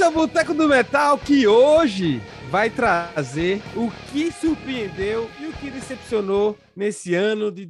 Esse é o Boteco do Metal, que hoje vai trazer o que surpreendeu e o que decepcionou nesse ano de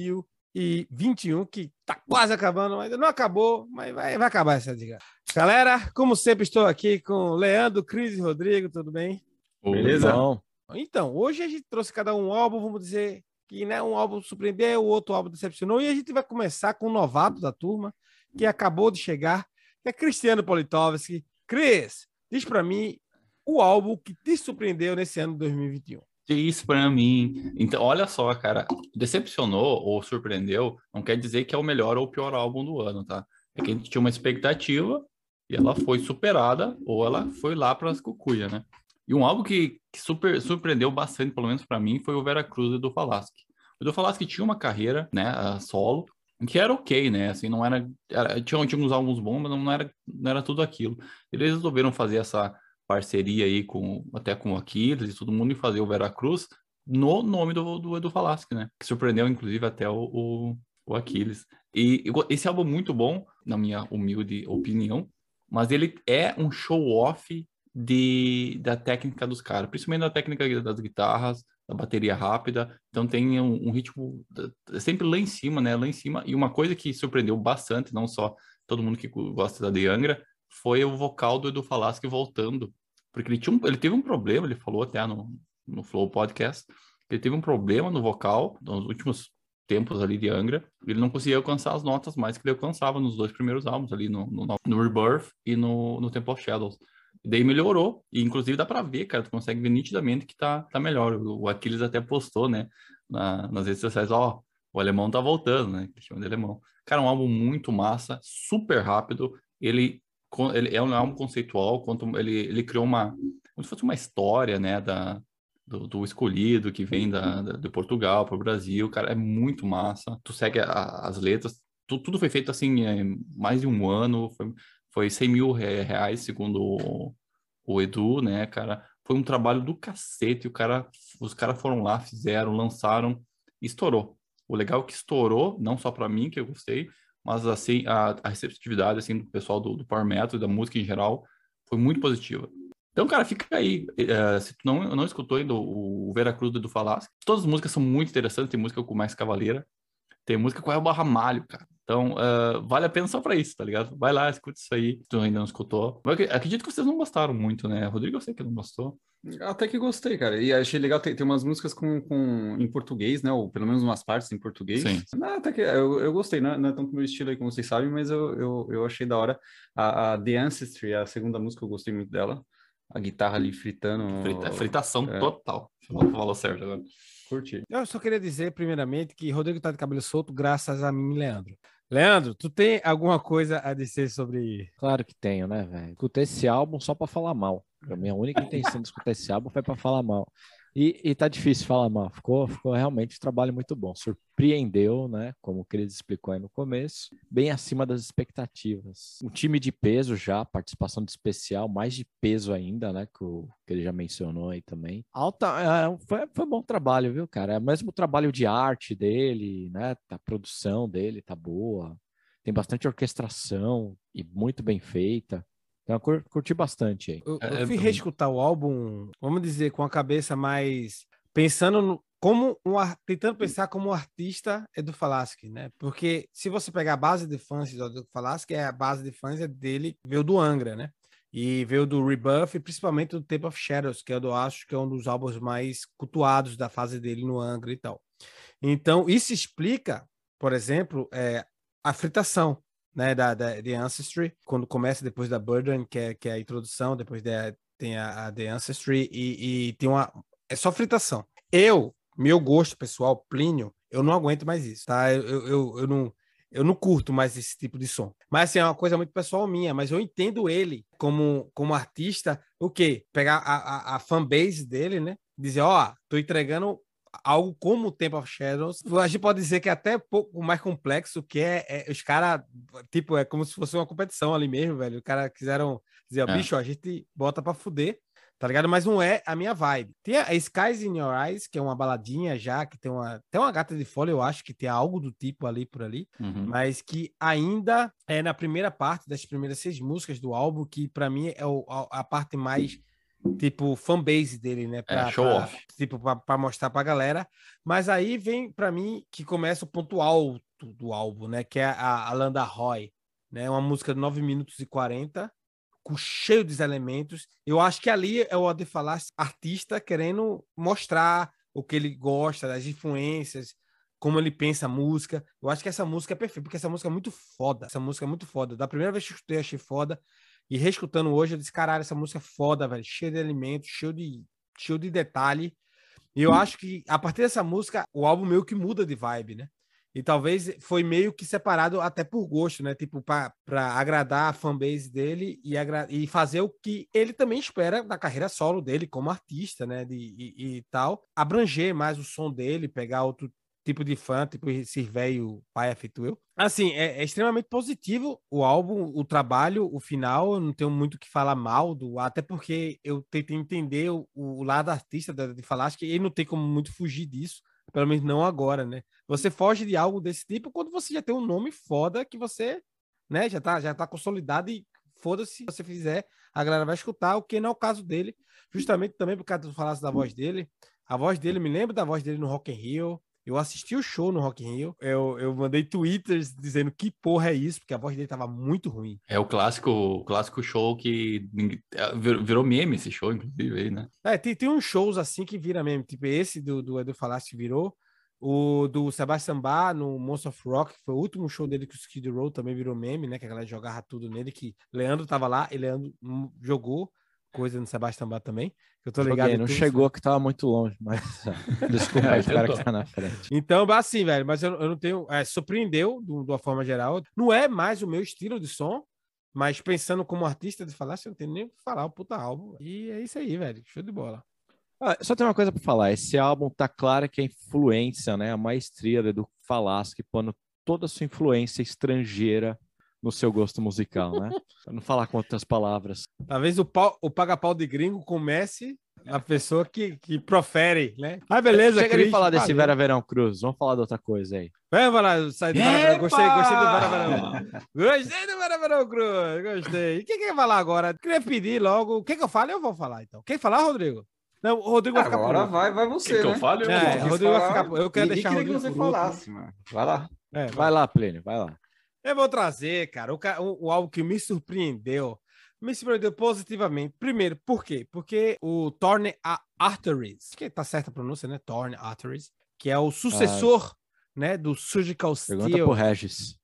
2021, que tá quase acabando, ainda não acabou, mas vai acabar essa dica. Galera, como sempre, estou aqui com Leandro, Cris e Rodrigo, tudo bem? Beleza? Bom. Então, hoje a gente trouxe cada um álbum, vamos dizer que, né, um álbum surpreendeu, o outro álbum decepcionou, e a gente vai começar com o novato da turma, que acabou de chegar, que é Cristiano Politovski. Cris, diz pra mim o álbum que te surpreendeu nesse ano de 2021. Isso pra mim. Então, olha só, cara, decepcionou ou surpreendeu, não quer dizer que é o melhor ou o pior álbum do ano, tá? É que a gente tinha uma expectativa e ela foi superada ou ela foi lá pras cucuia, né? E um álbum que surpreendeu bastante, pelo menos pra mim, foi o Veracruz do Edu Falaschi. O Edu Falaschi tinha uma carreira, né, solo, que era ok, né? Assim, não tinha uns álbuns bons, mas não era tudo aquilo. Eles resolveram fazer essa parceria aí até com o Aquiles e todo mundo e fazer o Veracruz no nome do Edu Falaschi, né? Que surpreendeu, inclusive, até o Aquiles. E esse álbum é muito bom, na minha humilde opinião, mas ele é um show-off da técnica dos caras, principalmente da técnica das guitarras, da bateria rápida. Então tem um ritmo sempre lá em cima, né? Lá em cima. E uma coisa que surpreendeu bastante, não só todo mundo que gosta da De Angra, foi o vocal do Edu Falaschi voltando. Porque ele teve um problema, ele falou até no Flow Podcast, ele teve um problema no vocal nos últimos tempos ali de Angra, ele não conseguia alcançar as notas mais que ele alcançava nos dois primeiros álbuns ali, no Rebirth e no Temple of Shadows. E daí melhorou, e inclusive dá pra ver, cara, tu consegue ver nitidamente que tá melhor. O Aquiles até postou, né, nas redes sociais, ó, o alemão tá voltando, né, que chama de alemão. Cara, um álbum muito massa, super rápido, ele é um álbum conceitual, ele criou como se fosse uma história, né, do escolhido que vem de Portugal para o Brasil, cara, é muito massa. Tu segue as letras, tudo foi feito assim, mais de um ano, foi 100 mil reais, segundo o Edu, né, cara. Foi um trabalho do cacete, os caras foram lá, fizeram, lançaram, e estourou. O legal é que estourou, não só para mim, que eu gostei, mas assim, a receptividade assim, do pessoal do Power Metal, da música em geral, foi muito positiva. Então, cara, fica aí. Se tu não escutou ainda o Veracruz do Edu Falaschi, todas as músicas são muito interessantes. Tem música com mais cavaleira, tem música com El Ramalho, cara. Então, vale a pena só pra isso, tá ligado? Vai lá, escuta isso aí, se tu ainda não escutou. Eu acredito que vocês não gostaram muito, né? Rodrigo, eu sei que não gostou. Até que gostei, cara. E achei legal, tem umas músicas em português, né? Ou pelo menos umas partes em português. Sim. Até que eu gostei, não é tanto meu estilo aí como vocês sabem, mas eu achei da hora. A The Ancestry, a segunda música, eu gostei muito dela. A guitarra ali fritando. Fritação total. Falou certo agora. Curti. Eu só queria dizer, primeiramente, que Rodrigo tá de cabelo solto graças a mim, Leandro. Leandro, tu tem alguma coisa a dizer sobre... Claro que tenho, né, velho? Escutei esse álbum só pra falar mal. A minha única intenção de escutar esse álbum foi pra falar mal. E tá difícil falar mal. Ficou realmente um trabalho muito bom. Surpreendeu, né? Como o Cris explicou aí no começo, bem acima das expectativas. Um time de peso já, participação de especial, mais de peso ainda, né? Que ele já mencionou aí também. Foi bom trabalho, viu, cara? É o mesmo trabalho de arte dele, né? A produção dele tá boa. Tem bastante orquestração e muito bem feita. Então, eu curti bastante aí. Eu fui reescutar o álbum, vamos dizer, com a cabeça mais pensando tentando pensar como o artista Edu Falaschi, né? Porque se você pegar a base de fãs do Edu Falaschi, a base de fãs dele veio do Angra, né? E veio do Rebirth e principalmente do Temple of Shadows, que eu acho que é um dos álbuns mais cultuados da fase dele no Angra e tal. Então, isso explica, por exemplo, a fritação, né, da The Ancestry, quando começa depois da Burden, que é a introdução, depois tem a The Ancestry e tem é só fritação. Meu gosto pessoal, Plínio, eu não aguento mais isso, tá? Eu não curto mais esse tipo de som. Mas assim, é uma coisa muito pessoal minha, mas eu entendo ele como artista, o quê? Pegar a fanbase dele, né? Dizer, ó, tô entregando algo como o Temple of Shadows, a gente pode dizer que é até um pouco mais complexo, que os caras, tipo, é como se fosse uma competição ali mesmo, velho. Os caras quiseram dizer, bicho, a gente bota pra fuder, tá ligado? Mas não é a minha vibe. Tem a Skies in Your Eyes, que é uma baladinha já, que tem uma gata de folha, eu acho que tem algo do tipo ali por ali, mas que ainda é na primeira parte das primeiras 6 músicas do álbum, que pra mim é a parte mais tipo fanbase dele, né? Show off. Tipo, pra mostrar pra galera. Mas aí vem pra mim que começa o ponto alto do álbum, né? Que é a Landa Roy, né? Uma música de 9 minutos e 40, cheio de elementos. Eu acho que ali é o Adefalar artista querendo mostrar o que ele gosta, das influências, como ele pensa a música. Eu acho que essa música é perfeita, porque essa música é muito foda. Essa música é muito foda. Da primeira vez que eu escutei, achei foda. E reescutando hoje, eu disse, caralho, essa música é foda, velho. Cheio de elementos, cheio de detalhe. E eu acho que, a partir dessa música, o álbum meio que muda de vibe, né? E talvez foi meio que separado até por gosto, né? Tipo, para agradar a fanbase dele e fazer o que ele também espera da carreira solo dele como artista, né? E tal. Abranger mais o som dele, pegar outro tipo de fã, tipo esse velho pai feito eu. Assim, é extremamente positivo o álbum, o trabalho, o final. Eu não tenho muito o que falar mal até porque eu tentei entender o lado artista de falar, acho que ele não tem como muito fugir disso. Pelo menos não agora, né? Você foge de algo desse tipo quando você já tem um nome foda que você, né, já tá consolidado e foda-se, se você fizer, a galera vai escutar, o que não é o caso dele, justamente também por causa que tu falasse da voz dele. A voz dele, me lembro da voz dele no Rock in Rio. Eu assisti o show no Rock in Rio. Eu mandei twitters dizendo que porra é isso, porque a voz dele tava muito ruim. É o clássico show que virou meme esse show, inclusive, aí, né? Tem uns shows assim que vira meme, tipo esse do Edu Falaschi virou. O do Sebastian Bach no Monster of Rock, que foi o último show dele com o Skid Row, também virou meme, né? Que a galera jogava tudo nele, que Leandro tava lá e Leandro jogou coisa no Sebastian Bach também. Eu tô ligado. Não chegou que tava muito longe, mas desculpa aí o cara que tá na frente. Então, assim, velho, mas eu não tenho. Surpreendeu de uma forma geral. Não é mais o meu estilo de som, mas pensando como artista de falar, eu não tenho nem o que falar, o puta álbum. E é isso aí, velho. Show de bola. Só tem uma coisa para falar. Esse álbum tá claro que a influência, né, a maestria do Edu Falaschi, pondo toda a sua influência estrangeira no seu gosto musical, né? Pra não falar com outras palavras. Talvez o paga-pau de gringo comece a pessoa que profere, né? Beleza, chega de falar desse Vera Verão Cruz. Vamos falar de outra coisa aí. Vamos falar, sai do Vera Verão. Gostei do Vera Verão. Gostei do Vera Verão Cruz. Gostei. E quem quer falar agora? Queria pedir logo. O que eu falo? Eu vou falar, então. Quem falar, Rodrigo? Não, o Rodrigo vai ficar agora vai você, que né? eu falo? Rodrigo vai ficar... Eu quero deixar o Rodrigo Rodrigo que você falasse, mano. Vai lá. Vai lá, Plínio, vai lá. Eu vou trazer, cara, o álbum que me surpreendeu positivamente. Primeiro, por quê? Porque o Torn Arteries, que tá certa a pronúncia, né? Torn Arteries, que é o sucessor, né, do Surgical Steel. Pergunta pro Regis.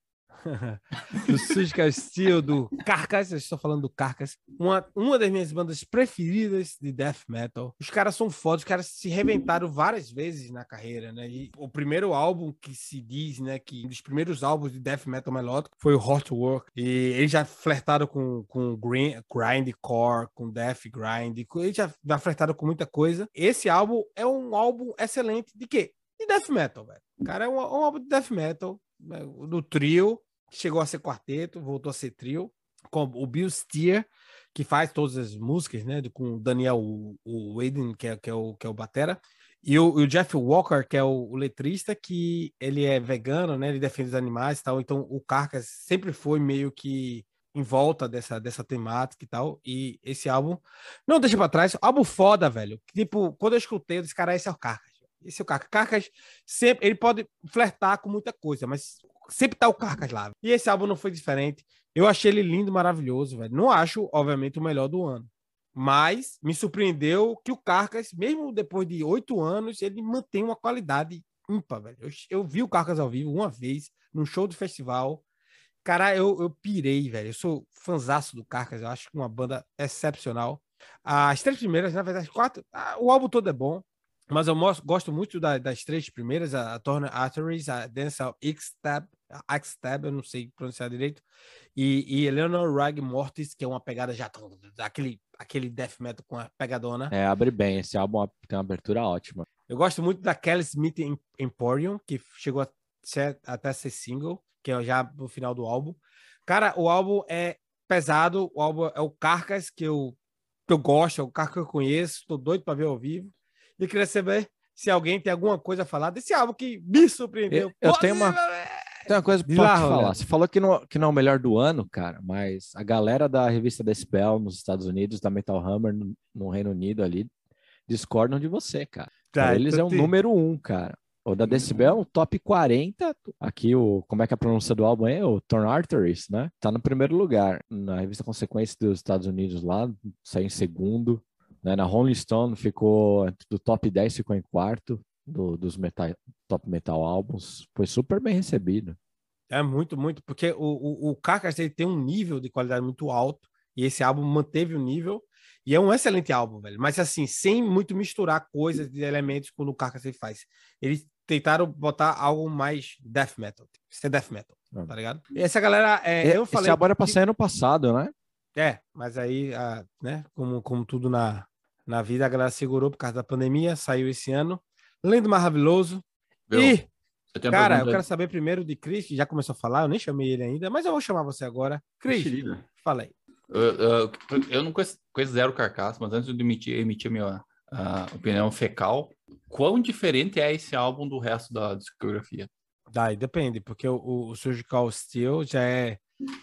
Do Surgical Steel, do Carcass, eu estou falando do Carcass, uma das minhas bandas preferidas de death metal. Os caras são fodas, os caras se reinventaram várias vezes na carreira, né? E o primeiro álbum que se diz, né, que um dos primeiros álbuns de death metal melódico foi o Hot Work, e eles já flertaram com grindcore, com death grind, eles já flertaram com muita coisa. Esse álbum é um álbum excelente de quê? De death metal, velho. O cara é um álbum de death metal, né, do trio, chegou a ser quarteto, voltou a ser trio, com o Bill Steer, que faz todas as músicas, né? Com o Daniel Waden, que é o batera, e o Jeff Walker, que é o letrista, que ele é vegano, né? Ele defende os animais e tal, então o Carcass sempre foi meio que em volta dessa temática e tal, e esse álbum não deixa pra trás, álbum foda, velho. Tipo, quando eu escutei, eu disse, cara, esse é o Carcass. Esse é o Carcass. Carcass sempre, ele pode flertar com muita coisa, mas sempre tá o Carcass lá. E esse álbum não foi diferente. Eu achei ele lindo, maravilhoso, velho. Não acho, obviamente, o melhor do ano. Mas me surpreendeu que o Carcass, mesmo depois de 8 anos, ele mantém uma qualidade ímpar, velho. Eu vi o Carcass ao vivo uma vez, num show do festival. Cara, eu pirei, velho. Eu sou fanzaço do Carcass. Eu acho que uma banda excepcional. As 3 primeiras, na verdade, 4. O álbum todo é bom. Mas eu gosto muito das 3 primeiras, a Torn Arteries, a Dance X-Tab, eu não sei pronunciar direito, e Eleanor Rag Mortis, que é uma pegada já aquele death metal com a pegadona. Abre bem, esse álbum tem uma abertura ótima. Eu gosto muito da Kelly Smith Emporium, que chegou até ser single, que é já no final do álbum. Cara, o álbum é pesado, o álbum é o Carcass, que eu eu gosto, é o cara que eu conheço, tô doido pra ver ao vivo. E queria saber se alguém tem alguma coisa a falar desse álbum que me surpreendeu. Eu tenho uma coisa Diz pra lá, te falar. Rolando. Você falou que não é o melhor do ano, cara, mas a galera da revista Decibel nos Estados Unidos, da Metal Hammer no Reino Unido ali, discordam de você, cara. Tá, Para eles então é o número 1, cara. O da Decibel, o top 40. Aqui, como é que é a pronúncia do álbum é? O Torn Arteries, né? Tá no primeiro lugar. Na revista Consequência dos Estados Unidos lá, saiu em segundo. Né? Na Rolling Stone ficou do top 10, ficou em quarto dos top metal álbuns. Foi super bem recebido. É muito, muito, porque o Carcass ele tem um nível de qualidade muito alto, e esse álbum manteve o nível, e é um excelente álbum, velho. Mas assim, sem muito misturar coisas de elementos quando o Carcass ele faz. Eles tentaram botar algo mais death metal, ser death metal, tá ligado? E essa galera, eu falei... Esse álbum era pra sair ano passado, né? Mas aí, né, como tudo na vida, a galera segurou por causa da pandemia, saiu esse ano. Lindo, maravilhoso. Viu? E, cara, eu pergunta... quero saber primeiro de Chris, que já começou a falar, eu nem chamei ele ainda, mas eu vou chamar você agora. Chris, falei. Eu não conheço zero Carcass, mas antes de emitir minha opinião fecal, quão diferente é esse álbum do resto da discografia? Daí depende, porque o Surgical Steel já é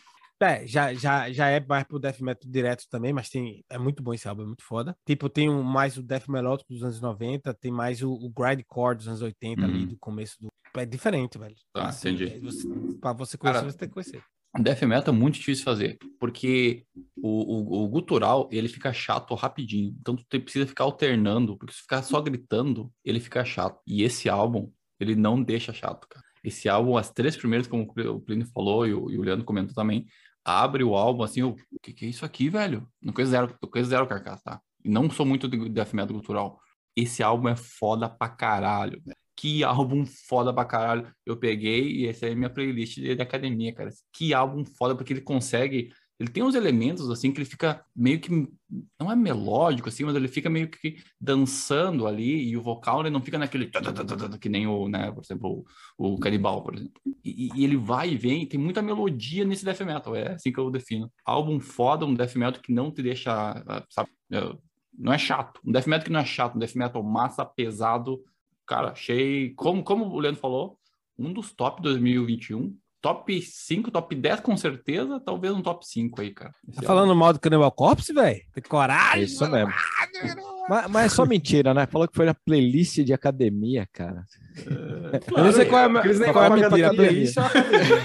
mais pro death metal direto também, mas é muito bom esse álbum, é muito foda. Tipo, tem mais o death melódico dos anos 90, tem mais o grindcore dos anos 80 ali, do começo do... É diferente, velho. Tá, assim, entendi. Pra você conhecer, Cara, você tem que conhecer. Death metal é muito difícil de fazer, porque o gutural, ele fica chato rapidinho. Então, tu precisa ficar alternando, porque se ficar só gritando, ele fica chato. E esse álbum, ele não deixa chato, cara. Esse álbum, as 3 primeiras, como o Plínio falou e o Leandro comentou também, abre o álbum assim, o que é isso aqui, velho? Eu conheço zero Carcass, tá? E não sou muito de death metal cultural. Esse álbum é foda pra caralho, velho. Que álbum foda pra caralho. Eu peguei e essa é a minha playlist de academia, cara. Que álbum foda, porque ele consegue... Ele tem uns elementos, assim, que ele fica meio que... Não é melódico, assim, mas ele fica meio que dançando ali, e o vocal, ele não fica naquele... Que nem o, né, por exemplo, o Canibal, por exemplo. E ele vai e vem, tem muita melodia nesse death metal, é assim que eu defino. Álbum foda, um death metal que não te deixa, sabe... Não é chato. Um death metal que não é chato, um death metal massa, pesado. Cara, achei... Como o Leandro falou, um dos top 2021... Top 5, top 10 com certeza, talvez um top 5 aí, cara. Tá falando mal do Cannibal Corpse, velho? Tem coragem? É isso mesmo. Mas é só mentira, né? Falou que foi na playlist de academia, cara. Eu não sei qual é a mentira, a playlist ou a academia.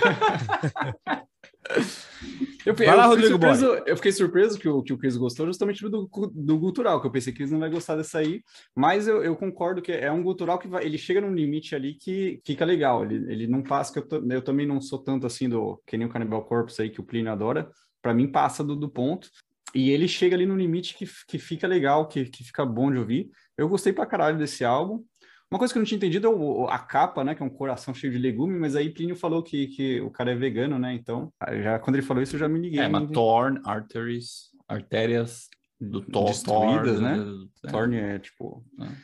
Eu fiquei surpreso que o Chris gostou justamente do gutural, que eu pensei que eles não vai gostar dessa aí, mas eu concordo que é um gutural que ele chega num limite ali que fica legal, ele não passa, que eu também não sou tanto assim que nem o Cannibal Corpse aí que o Plínio adora, para mim passa do ponto, e ele chega ali no limite que fica legal, que fica bom de ouvir. Eu gostei pra caralho desse álbum. Uma coisa que eu não tinha entendido é a capa, né? Que é um coração cheio de legume, mas aí Plínio falou que o cara é vegano, né? Então, quando ele falou isso, eu já me liguei. Mas Torn, artérias do destruídas, né? É. Torn é tipo...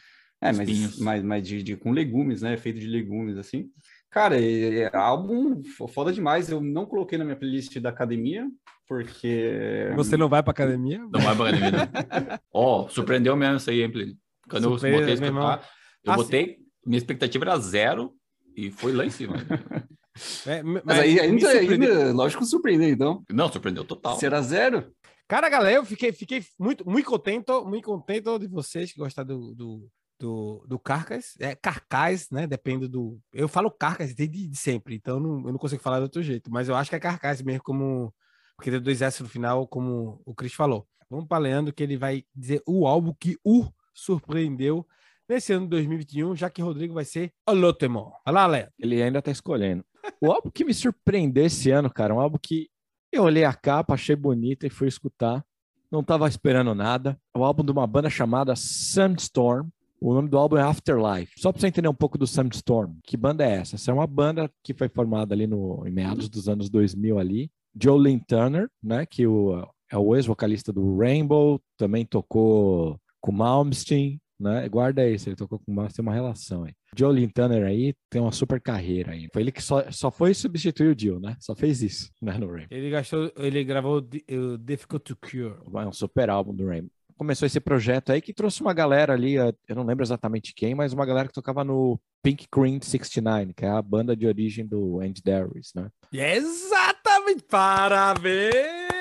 mas com legumes, né? Feito de legumes, assim. Cara, álbum foda demais. Eu não coloquei na minha playlist da academia, porque... Você não vai pra academia? Não vai pra academia, não. Surpreendeu mesmo isso aí, hein, Plínio? Quando eu botei a escutar... Eu botei, minha expectativa era 0 e foi lá em cima. Mas aí ainda, lógico, surpreendeu, então. Não, surpreendeu total. Se era 0? Cara, galera, eu fiquei muito contente de vocês que gostaram do Carcass. É Carcass, né? Depende do... Eu falo Carcass desde sempre, então eu não consigo falar de outro jeito, mas eu acho que é Carcass mesmo, porque tem 2 S no final, como o Chris falou. Vamos para Leandro, que ele vai dizer o álbum que o surpreendeu nesse ano de 2021, já que Rodrigo vai ser o Lotemon. Vai lá, Léo. Ele ainda tá escolhendo. O álbum que me surpreendeu esse ano, cara, um álbum que eu olhei a capa, achei bonita e fui escutar. Não tava esperando nada. É um álbum de uma banda chamada Sandstorm. O nome do álbum é Afterlife. Só pra você entender um pouco do Sandstorm. Que banda é essa? Essa é uma banda que foi formada ali em meados dos anos 2000 ali. Joe Lynn Turner, né, que é o ex-vocalista do Rainbow, também tocou com Malmsteen, né? Guarda isso, ele tocou com o Malmsteen, tem uma relação aí. Joe Lynn Turner aí tem uma super carreira aí. Foi ele que só foi substituir o Dio, né? Só fez isso, né, no Rainbow. Ele gravou o Difficult to Cure. É um super álbum do Rainbow. começou esse projeto aí que trouxe uma galera ali, eu não lembro exatamente quem, mas uma galera que tocava no Pink Cream 69, que é a banda de origem do Andy Darius, né? Exatamente! Parabéns,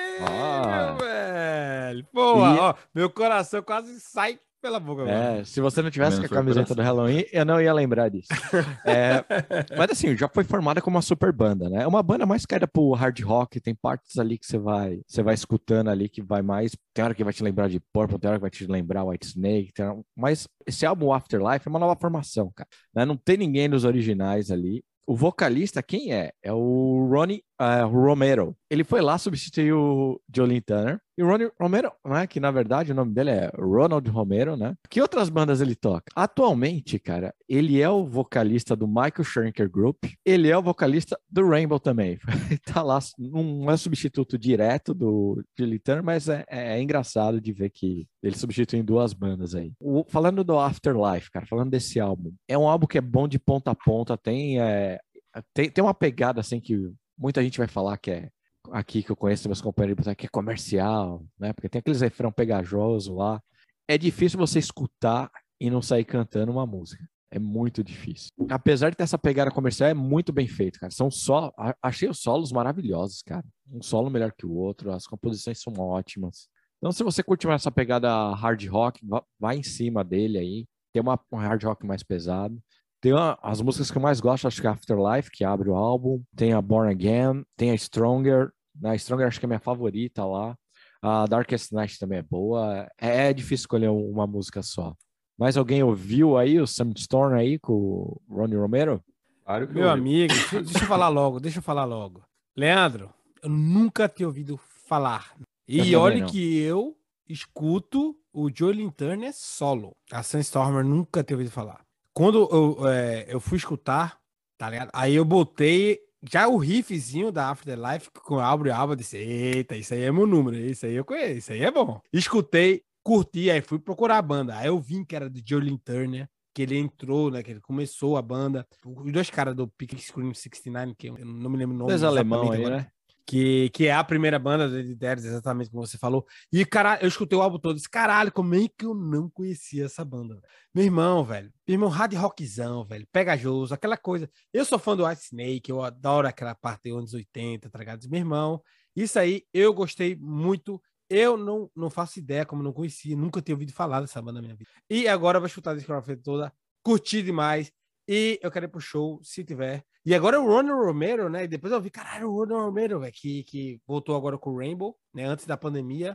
velho! Porra, meu coração quase sai pela boca agora. Se você não tivesse com a camiseta do Halloween, eu não ia lembrar disso. Mas assim, já foi formada como uma super banda, né? É uma banda mais caída pro hard rock, tem partes ali que você vai escutando ali que vai mais. Tem hora que vai te lembrar de Purple, tem hora que vai te lembrar White Snake. Mas esse álbum Afterlife é uma nova formação, cara. Né? Não tem ninguém dos originais ali. O vocalista, quem é? É o Ronnie Romero. Ele foi lá substituir o Joe Turner. E o Ronnie Romero, né, que na verdade o nome dele é Ronald Romero, né? Que outras bandas ele toca? Atualmente, cara, ele é o vocalista do Michael Schenker Group. Ele é o vocalista do Rainbow também. Tá lá, não é substituto direto do Joe Turner, mas é engraçado de ver que ele substitui em duas bandas aí. Falando do Afterlife, cara, falando desse álbum, é um álbum que é bom de ponta a ponta, tem uma pegada assim que muita gente vai falar que é aqui que eu conheço meus companheiros que é comercial, né? Porque tem aqueles refrão pegajoso lá. É difícil você escutar e não sair cantando uma música. É muito difícil. Apesar de ter essa pegada comercial, é muito bem feito, cara. Achei os solos maravilhosos, cara. Um solo melhor que o outro, as composições são ótimas. Então, se você curte essa pegada hard rock, vai em cima dele aí. Tem um hard rock mais pesado. Tem as músicas que eu mais gosto, acho que é Afterlife, que abre o álbum. Tem a Born Again, tem a Stronger. A Stronger acho que é a minha favorita lá. A Darkest Night também é boa. É difícil escolher uma música só. Mas alguém ouviu aí o Sunstorm aí com o Ronnie Romero? Claro que Meu amigo, deixa eu falar logo. Leandro, eu nunca tinha ouvido falar. E olha que eu escuto o Joe Turner solo. A Sunstormer nunca tinha ouvido falar. Quando eu fui escutar, tá ligado? Aí eu botei já o riffzinho da Afterlife com o álbum, disse, eita, isso aí é meu número, isso aí eu conheço, isso aí é bom. Escutei, curti, aí fui procurar a banda. Aí eu vi que era do Joe Turner, que ele entrou, né, que ele começou a banda. Os dois caras do Pink Scream 69, que eu não me lembro o nome. Dois alemão aí, agora, né? Que é a primeira banda de Darius, exatamente como você falou. E, cara, eu escutei o álbum todo e disse, caralho, como é que eu não conhecia essa banda? Meu irmão, hard rockzão, velho, pegajoso, aquela coisa. Eu sou fã do White Snake, eu adoro aquela parte dos anos 80, tá ligado? Meu irmão, isso aí eu gostei muito. Eu não faço ideia, como não conhecia, nunca tinha ouvido falar dessa banda na minha vida. E agora eu vou escutar a discografia toda, curti demais. E eu quero ir pro show, se tiver. E agora o Ronnie Romero, né? E depois eu vi, caralho, o Ronnie Romero, velho, que voltou agora com o Rainbow, né? Antes da pandemia.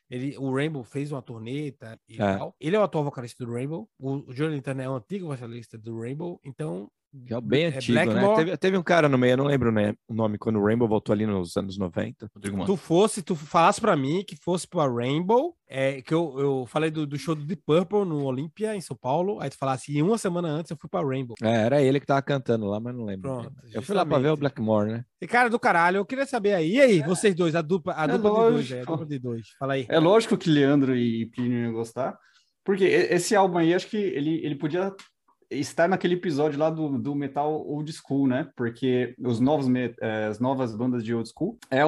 O Rainbow fez uma turnê e tal. Ele é o atual vocalista do Rainbow. O Joe Turner é o antigo vocalista do Rainbow. Então, já bem antigo, né? Teve um cara no meio, eu não lembro, né, o nome, quando o Rainbow voltou ali nos anos 90. Tu falasse pra mim que fosse pra Rainbow, que eu falei do show do Deep Purple no Olímpia, em São Paulo, aí tu falasse, e uma semana antes eu fui pra Rainbow. Era ele que tava cantando lá, mas não lembro. Pronto, eu fui lá pra ver o Blackmore, né? E cara do caralho, eu queria saber aí, e aí, vocês dois, a dupla de dois, a dupla de dois, fala aí. É lógico que Leandro e Plínio iam gostar, porque esse álbum aí, acho que ele podia estar naquele episódio lá do metal old school, né? Porque as novas bandas de old school é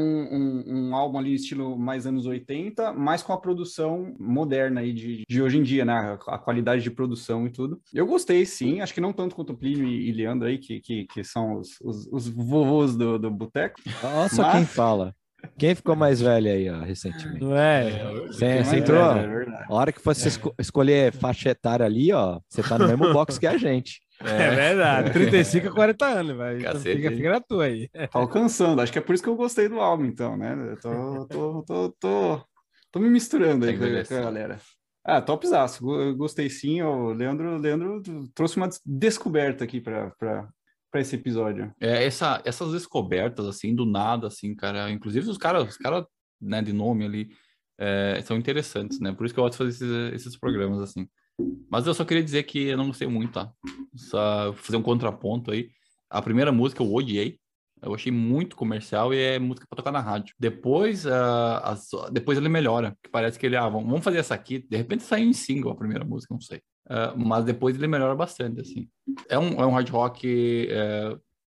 um álbum ali estilo mais anos 80, mas com a produção moderna aí de hoje em dia, né? A qualidade de produção e tudo. Eu gostei, sim. Acho que não tanto quanto o Plínio e Leandro aí, que são os vovôs do boteco. Nossa, quem fala? Quem ficou mais velho aí, ó, recentemente? Não é? Você entrou, a hora que fosse escolher faixa etária ali, ó, você tá no mesmo box que a gente. É verdade, 35 a 40 anos, velho. Então fica na tua aí. Tá alcançando, acho que é por isso que eu gostei do álbum, então, né? Tô me misturando aí com a galera. Topzaço, eu gostei sim, o Leandro trouxe uma descoberta aqui para esse episódio. Essas descobertas, assim, do nada, assim, cara, inclusive os caras, né, de nome ali, são interessantes, né? Por isso que eu gosto de fazer esses programas, assim. Mas eu só queria dizer que eu não gostei muito, tá? Só fazer um contraponto aí. A primeira música eu odiei. Eu achei muito comercial e é música pra tocar na rádio. Depois ele melhora. Que parece que ele, vamos fazer essa aqui. De repente saiu em single a primeira música, não sei. Mas depois ele melhora bastante, assim. É um hard rock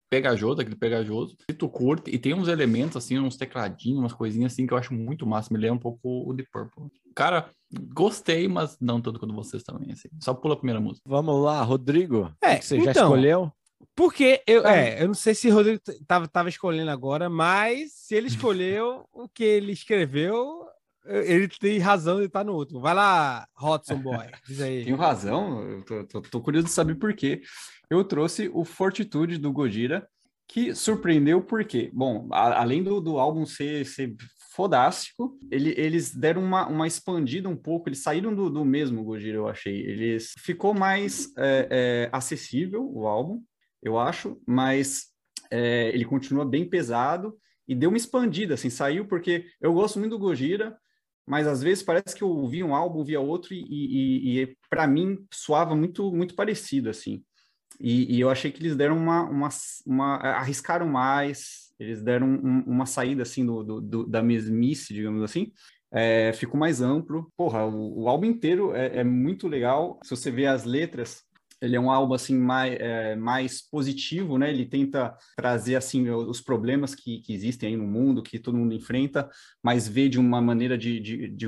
pegajoso, aquele pegajoso. Se tu curte, e tem uns elementos, assim, uns tecladinhos, umas coisinhas assim que eu acho muito massa. Me lembra um pouco o Deep Purple. Cara, gostei, mas não tanto quanto vocês também, assim. Só pula a primeira música. Vamos lá, Rodrigo. O que você já então, escolheu? Porque eu não sei se o Rodrigo tava escolhendo agora, mas se ele escolheu o que ele escreveu, ele tem razão de estar no último. Vai lá, Hudson Boy, diz aí. Tenho razão, eu tô curioso de saber por quê. Eu trouxe o Fortitude do Gojira, que surpreendeu porque, bom, além do álbum ser fodástico, eles deram uma expandida um pouco, eles saíram do mesmo Gojira, eu achei. Ficou mais acessível o álbum, eu acho, mas ele continua bem pesado e deu uma expandida, assim, saiu porque eu gosto muito do Gojira, mas às vezes parece que eu ouvia um álbum, ouvia outro e para mim soava muito, muito parecido, assim. E eu achei que eles deram arriscaram mais, eles deram uma saída, assim, da mesmice, digamos assim. Ficou mais amplo. Porra, o álbum inteiro é muito legal. Se você vê as letras, ele é um álbum assim mais positivo, né? Ele tenta trazer assim os problemas que existem aí no mundo, que todo mundo enfrenta, mas vê de uma maneira de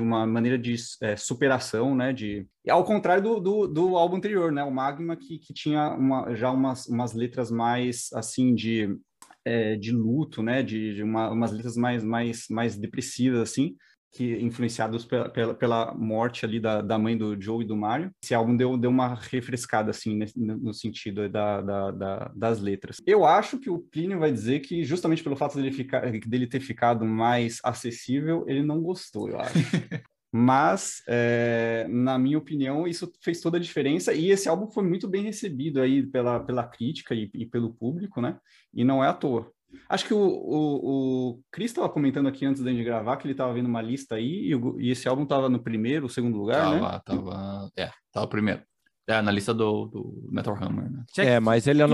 superação, né? Ao contrário do álbum anterior, né? O Magma que tinha já umas letras mais assim de luto, né? Umas letras mais depressivas assim, que influenciados pela morte ali da mãe do Joe e do Mario. Esse álbum deu uma refrescada, assim, no sentido das letras. Eu acho que o Plínio vai dizer que, justamente pelo fato dele ter ficado mais acessível, ele não gostou, eu acho. Mas, na minha opinião, isso fez toda a diferença, e esse álbum foi muito bem recebido aí pela crítica e pelo público, né? E não é à toa. Acho que o Cris estava comentando aqui antes da gente gravar que ele estava vendo uma lista aí e esse álbum estava no primeiro, segundo lugar, né? Tava primeiro. Na lista do Metal Hammer, né? Mas ele é o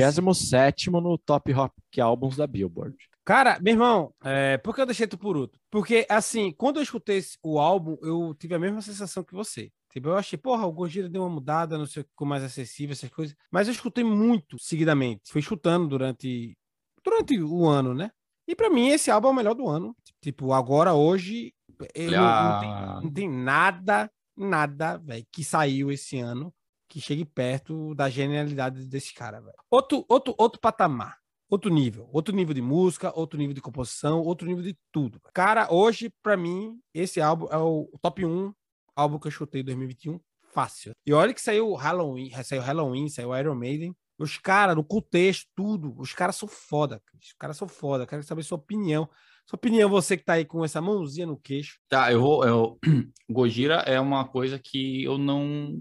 97º no Top Rock Albums da Billboard. Cara, meu irmão, por que eu deixei tu por último? Porque, assim, quando eu escutei o álbum, eu tive a mesma sensação que você. Tipo, eu achei, porra, o Gojira deu uma mudada, não sei o que, ficou mais acessível, essas coisas. Mas eu escutei muito seguidamente. Fui escutando durante o ano, né? E pra mim, esse álbum é o melhor do ano. Tipo, agora, hoje, não tem nada, velho, que saiu esse ano que chegue perto da genialidade desse cara, velho. Outro patamar. Outro nível de música, outro nível de composição, outro nível de tudo. Cara, hoje, pra mim, esse álbum é o top 1 álbum que eu chutei em 2021, fácil. E olha que saiu Halloween, saiu Iron Maiden. Os caras, no contexto, tudo, os caras são foda. Os caras são foda. Quero saber sua opinião. Sua opinião, você que tá aí com essa mãozinha no queixo. Tá, Gojira é uma coisa que eu não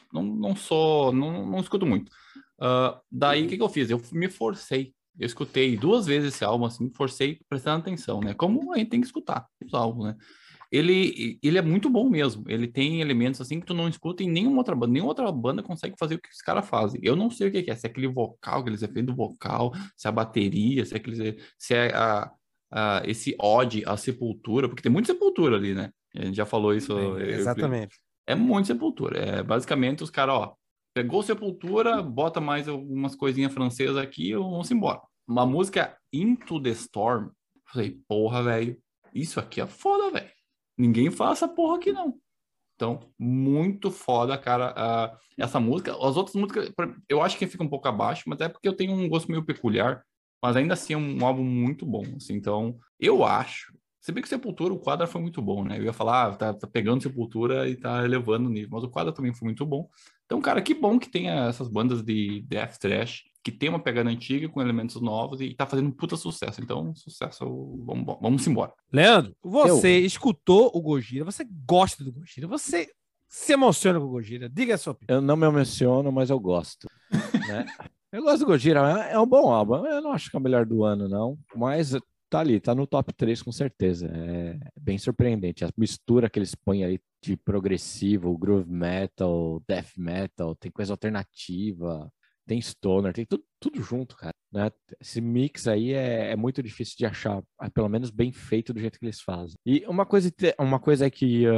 escuto muito. Daí, o que eu fiz? Eu me forcei. Eu escutei 2 vezes esse álbum, assim, forcei prestando atenção, né? Como a gente tem que escutar os álbuns, né? Ele é muito bom mesmo. Ele tem elementos assim que tu não escuta em nenhuma outra banda. Nenhuma outra banda consegue fazer o que os caras fazem. Eu não sei o que é. Se é aquele vocal, aqueles efeitos do vocal, se é a bateria, se é esse ode à Sepultura, porque tem muita Sepultura ali, né? A gente já falou isso. Exatamente. É muito Sepultura. Basicamente os caras, ó, pegou Sepultura, bota mais algumas coisinhas francesas aqui e vamos embora. Uma música Into the Storm. Falei, porra, velho, isso aqui é foda, velho. Ninguém faz essa porra aqui, não. Então, muito foda, cara, essa música. As outras músicas, eu acho que fica um pouco abaixo, mas é porque eu tenho um gosto meio peculiar. Mas ainda assim é um álbum muito bom, assim. Então, eu acho... Se bem que Sepultura, o Quadra foi muito bom, né? Eu ia falar, tá pegando Sepultura e tá elevando o nível. Mas o Quadra também foi muito bom. Então, cara, que bom que tem essas bandas de death thrash, que tem uma pegada antiga com elementos novos e tá fazendo um puta sucesso. Então, sucesso, vamos embora. Leandro, você escutou o Gojira, você gosta do Gojira, você se emociona com o Gojira. Diga a sua opinião. Eu não me emociono, mas eu gosto, né? Eu gosto do Gojira, é um bom álbum. Eu não acho que é o melhor do ano, não. Mas tá ali, tá no top 3 com certeza. É bem surpreendente. A mistura que eles põem aí de progressivo, groove metal, death metal, tem coisa alternativa, tem stoner, tem tudo junto, cara. Né? Esse mix aí é muito difícil de achar, pelo menos bem feito do jeito que eles fazem. E uma coisa que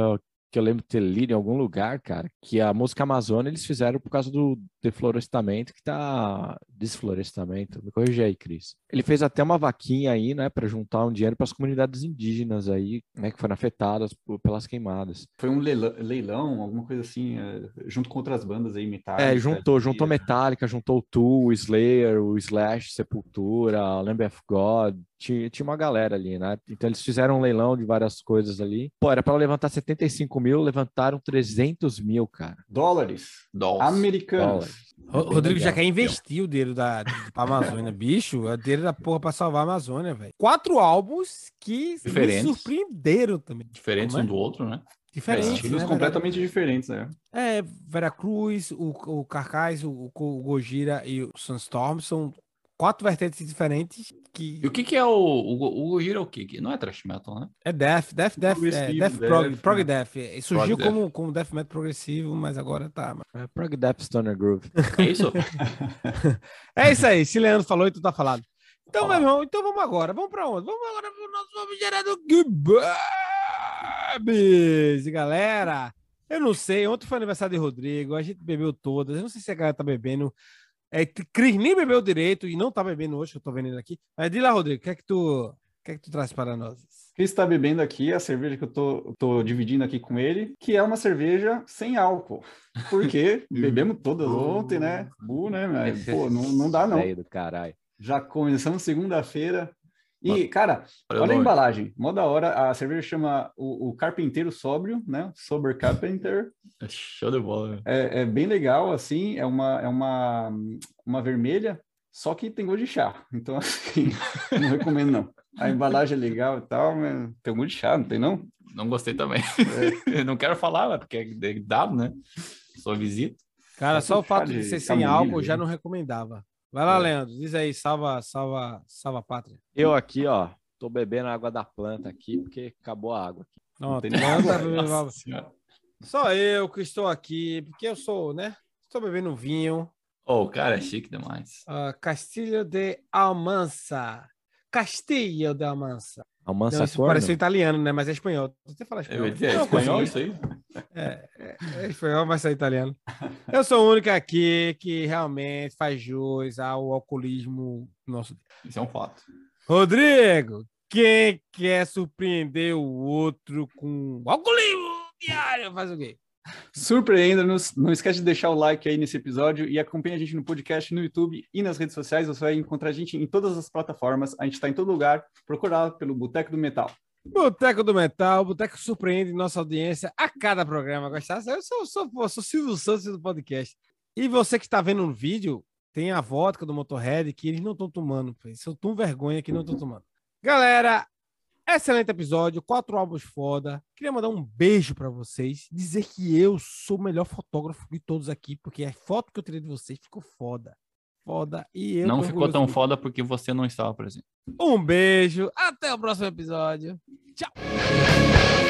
que eu lembro de ter lido em algum lugar, cara, que a música Amazônia eles fizeram por causa do deflorestamento que tá... Desflorestamento, me corrija aí, Cris. Ele fez até uma vaquinha aí, né, para juntar um dinheiro para as comunidades indígenas aí, né, que foram afetadas pelas queimadas. Foi um leilão, alguma coisa assim, junto com outras bandas aí, Metallica. Juntou Metallica, juntou o Tool, o Slayer, o Slash, Sepultura, Lamb of God, tinha uma galera ali, né? Então eles fizeram um leilão de várias coisas ali. Pô, era para levantar 75 mil, levantaram 300 mil, cara. Dólares. Americanos. Rodrigo já quer investir o dinheiro pra Amazônia, bicho. É o dinheiro da porra pra salvar a Amazônia, velho. 4 álbuns que me surpreenderam também. Diferentes um do outro, né? Diferentes, estilos completamente diferentes, né? Veracruz, o Carcaz, o Gojira e o Sunstorm são 4 vertentes diferentes que... E o que é o Gojira? É o quê? Não é thrash metal, né? É death prog death. Surgiu como death metal progressivo, mas agora tá. É prog death stoner groove. É isso? É isso aí. Se Leandro falou, então tá falado. Então, meu irmão, vamos agora. Vamos pra onde? Vamos agora pro nosso famigerado Gibabs. E galera, eu não sei. Ontem foi aniversário de Rodrigo. A gente bebeu todas. Eu não sei se a galera tá bebendo. Cris nem bebeu direito e não tá bebendo hoje, que eu tô vendo ele aqui. Mas diz lá, Rodrigo, o que é que tu traz para nós? Cris está bebendo aqui a cerveja que eu tô dividindo aqui com ele, que é uma cerveja sem álcool. Porque bebemos todas ontem, né? Né? Mas, pô, não dá não. Do caralho. Já começamos segunda-feira. E, cara, olha a embalagem. Mó da hora. A cerveja chama o Carpinteiro Sóbrio, né? Sober Carpenter. Show de bola. É bem legal, assim. É uma vermelha, só que tem gosto de chá. Então, assim, não recomendo, não. A embalagem é legal e tal, mas tem gosto de chá, não tem, não? Não gostei também. Não quero falar, porque é dado, né? Só visita. Cara, só o fato de ser sem álcool já não recomendava. Vai lá, Leandro. Diz aí, salva a pátria. Eu aqui, ó, tô bebendo água da planta aqui, porque acabou a água aqui. Não tem Só eu que estou aqui, porque eu sou, né? Estou bebendo vinho. Cara, é chique demais. Castilho de Almansa. Castilho de Almansa. Almansa pareceu italiano, né? Mas é espanhol. Você fala espanhol. É espanhol isso aí? É espanhol, mas é italiano. Eu sou o único aqui que realmente faz jus ao alcoolismo nosso. Isso é um fato. Rodrigo, quem quer surpreender o outro com alcoolismo diário faz o quê? Surpreenda-nos, não esquece de deixar o like aí nesse episódio e acompanha a gente no podcast, no YouTube e nas redes sociais. Você vai encontrar a gente em todas as plataformas, a gente está em todo lugar. Procura pelo Boteco do Metal. Boteco do Metal, Boteco que surpreende nossa audiência a cada programa. Gostasse? Eu sou Silvio Santos do podcast. E você que está vendo no vídeo, tem a vodka do Motorhead que eles não estão tomando. Eu tô com vergonha que não estão tomando. Galera, excelente episódio, 4 álbuns foda. Queria mandar um beijo pra vocês, dizer que eu sou o melhor fotógrafo de todos aqui, porque a foto que eu tirei de vocês ficou foda. E eu não ficou tão foda porque você não estava presente. Um beijo, até o próximo episódio. Tchau!